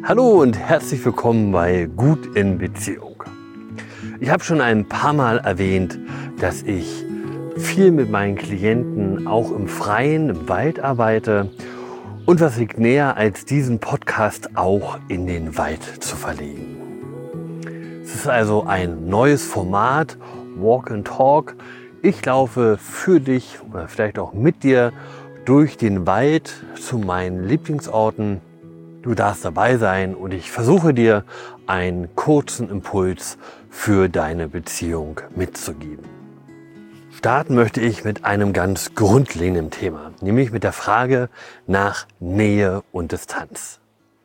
Hallo und herzlich willkommen bei Gut in Beziehung. Ich habe schon ein paar Mal erwähnt, dass ich viel mit meinen Klienten auch im Freien, im Wald arbeite. Und was liegt näher, als diesen Podcast auch in den Wald zu verlegen. Es ist also ein neues Format, Walk and Talk. Ich laufe für dich oder vielleicht auch mit dir durch den Wald zu meinen Lieblingsorten. Du darfst dabei sein und ich versuche dir einen kurzen Impuls für deine Beziehung mitzugeben. Starten möchte ich mit einem ganz grundlegenden Thema, nämlich mit der Frage nach Nähe und Distanz.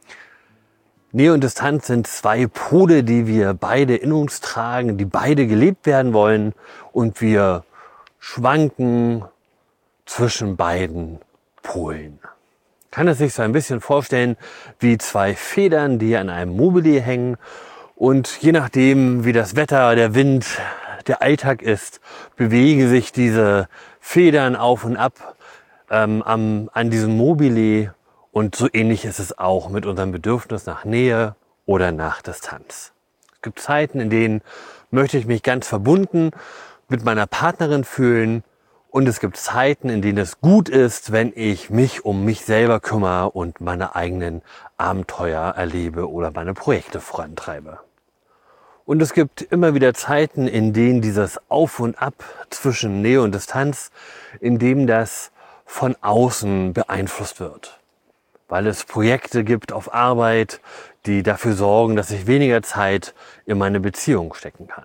Nähe und Distanz sind zwei Pole, die wir beide in uns tragen, die beide gelebt werden wollen und wir schwanken zwischen beiden Polen. Kann es sich so ein bisschen vorstellen wie zwei Federn, die an einem Mobile hängen und je nachdem, wie das Wetter, der Wind, der Alltag ist, bewegen sich diese Federn auf und ab an diesem Mobile und so ähnlich ist es auch mit unserem Bedürfnis nach Nähe oder nach Distanz. Es gibt Zeiten, in denen möchte ich mich ganz verbunden mit meiner Partnerin fühlen. Und es gibt Zeiten, in denen es gut ist, wenn ich mich um mich selber kümmere und meine eigenen Abenteuer erlebe oder meine Projekte vorantreibe. Und es gibt immer wieder Zeiten, in denen dieses Auf und Ab zwischen Nähe und Distanz, in dem das von außen beeinflusst wird. Weil es Projekte gibt auf Arbeit, die dafür sorgen, dass ich weniger Zeit in meine Beziehung stecken kann.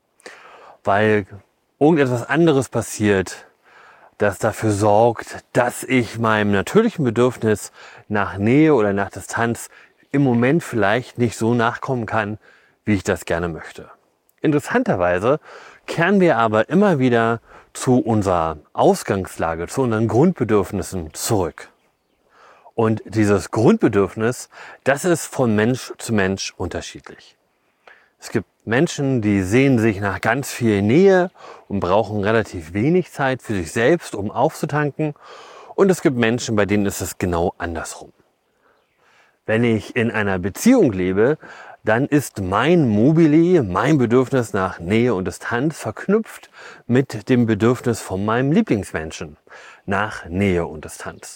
Weil irgendetwas anderes passiert, das dafür sorgt, dass ich meinem natürlichen Bedürfnis nach Nähe oder nach Distanz im Moment vielleicht nicht so nachkommen kann, wie ich das gerne möchte. Interessanterweise kehren wir aber immer wieder zu unserer Ausgangslage, zu unseren Grundbedürfnissen zurück. Und dieses Grundbedürfnis, das ist von Mensch zu Mensch unterschiedlich. Es gibt Menschen, die sehnen sich nach ganz viel Nähe und brauchen relativ wenig Zeit für sich selbst, um aufzutanken. Und es gibt Menschen, bei denen ist es genau andersrum. Wenn ich in einer Beziehung lebe, dann ist mein Mobile, mein Bedürfnis nach Nähe und Distanz verknüpft mit dem Bedürfnis von meinem Lieblingsmenschen nach Nähe und Distanz.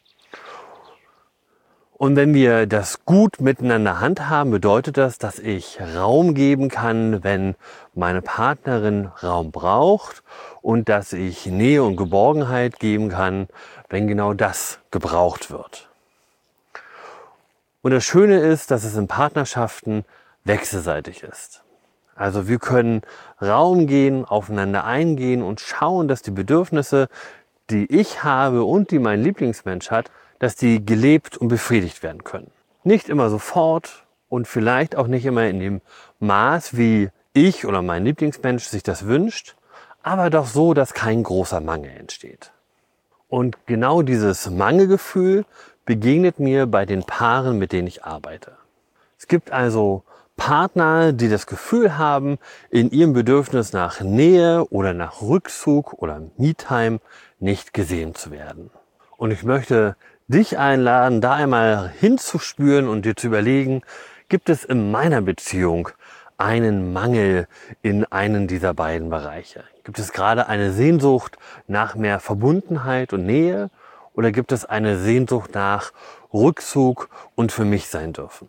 Und wenn wir das gut miteinander handhaben, bedeutet das, dass ich Raum geben kann, wenn meine Partnerin Raum braucht und dass ich Nähe und Geborgenheit geben kann, wenn genau das gebraucht wird. Und das Schöne ist, dass es in Partnerschaften wechselseitig ist. Also wir können Raum gehen, aufeinander eingehen und schauen, dass die Bedürfnisse, die ich habe und die mein Lieblingsmensch hat, dass die gelebt und befriedigt werden können. Nicht immer sofort und vielleicht auch nicht immer in dem Maß, wie ich oder mein Lieblingsmensch sich das wünscht, aber doch so, dass kein großer Mangel entsteht. Und genau dieses Mangelgefühl begegnet mir bei den Paaren, mit denen ich arbeite. Es gibt also Partner, die das Gefühl haben, in ihrem Bedürfnis nach Nähe oder nach Rückzug oder Me-Time nicht gesehen zu werden. Und ich möchte dich einladen, da einmal hinzuspüren und dir zu überlegen, gibt es in meiner Beziehung einen Mangel in einen dieser beiden Bereiche? Gibt es gerade eine Sehnsucht nach mehr Verbundenheit und Nähe oder gibt es eine Sehnsucht nach Rückzug und für mich sein dürfen?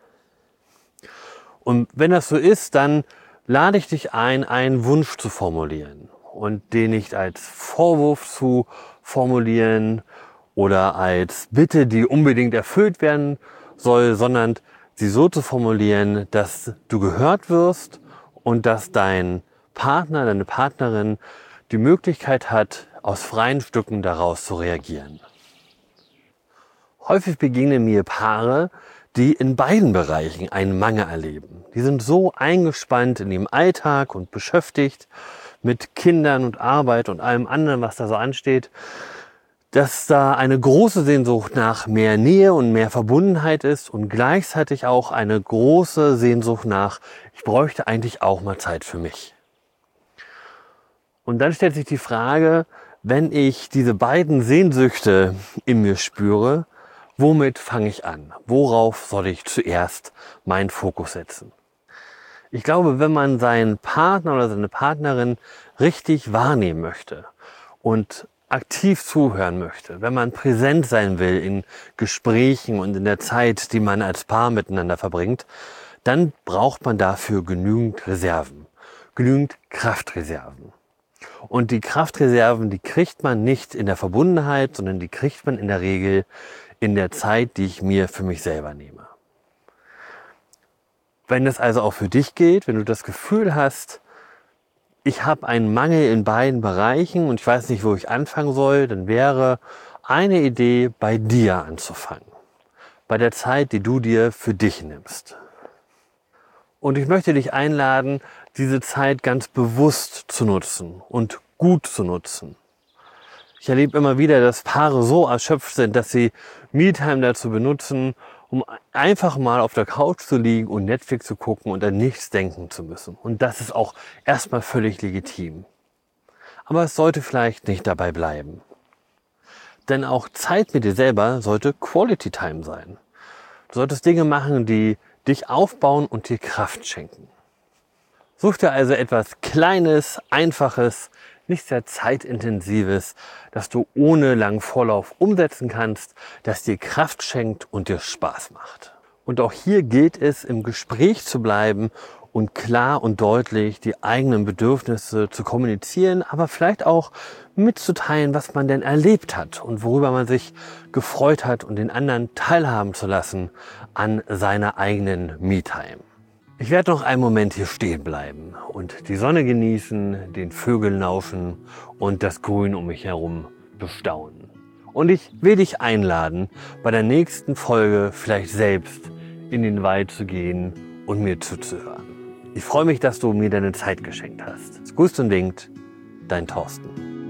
Und wenn das so ist, dann lade ich dich ein, einen Wunsch zu formulieren und den nicht als Vorwurf zu formulieren oder als Bitte, die unbedingt erfüllt werden soll, sondern sie so zu formulieren, dass du gehört wirst und dass dein Partner, deine Partnerin die Möglichkeit hat, aus freien Stücken daraus zu reagieren. Häufig begegnen mir Paare, die in beiden Bereichen einen Mangel erleben. Die sind so eingespannt in ihrem Alltag und beschäftigt mit Kindern und Arbeit und allem anderen, was da so ansteht, dass da eine große Sehnsucht nach mehr Nähe und mehr Verbundenheit ist und gleichzeitig auch eine große Sehnsucht nach, ich bräuchte eigentlich auch mal Zeit für mich. Und dann stellt sich die Frage, wenn ich diese beiden Sehnsüchte in mir spüre, Womit fange ich an? Worauf soll ich zuerst meinen Fokus setzen? Ich glaube, wenn man seinen Partner oder seine Partnerin richtig wahrnehmen möchte und aktiv zuhören möchte, wenn man präsent sein will in Gesprächen und in der Zeit, die man als Paar miteinander verbringt, dann braucht man dafür genügend Reserven, genügend Kraftreserven. Und die Kraftreserven, die kriegt man nicht in der Verbundenheit, sondern die kriegt man in der Regel in der Zeit, die ich mir für mich selber nehme. Wenn das also auch für dich gilt, wenn du das Gefühl hast, ich habe einen Mangel in beiden Bereichen und ich weiß nicht, wo ich anfangen soll, dann wäre eine Idee, bei dir anzufangen. Bei der Zeit, die du dir für dich nimmst. Und ich möchte dich einladen, diese Zeit ganz bewusst zu nutzen und gut zu nutzen. Ich erlebe immer wieder, dass Paare so erschöpft sind, dass sie Me-Time dazu benutzen, um einfach mal auf der Couch zu liegen und Netflix zu gucken und an nichts denken zu müssen. Und das ist auch erstmal völlig legitim. Aber es sollte vielleicht nicht dabei bleiben. Denn auch Zeit mit dir selber sollte Quality Time sein. Du solltest Dinge machen, die dich aufbauen und dir Kraft schenken. Such dir also etwas Kleines, Einfaches, nicht sehr zeitintensives, das du ohne langen Vorlauf umsetzen kannst, das dir Kraft schenkt und dir Spaß macht. Und auch hier gilt es, im Gespräch zu bleiben und klar und deutlich die eigenen Bedürfnisse zu kommunizieren, aber vielleicht auch mitzuteilen, was man denn erlebt hat und worüber man sich gefreut hat und den anderen teilhaben zu lassen an seiner eigenen Me-Time. Ich werde noch einen Moment hier stehen bleiben und die Sonne genießen, den Vögeln lauschen und das Grün um mich herum bestaunen. Und ich will dich einladen, bei der nächsten Folge vielleicht selbst in den Wald zu gehen und mir zuzuhören. Ich freue mich, dass du mir deine Zeit geschenkt hast. Grüßt und winkt, dein Thorsten.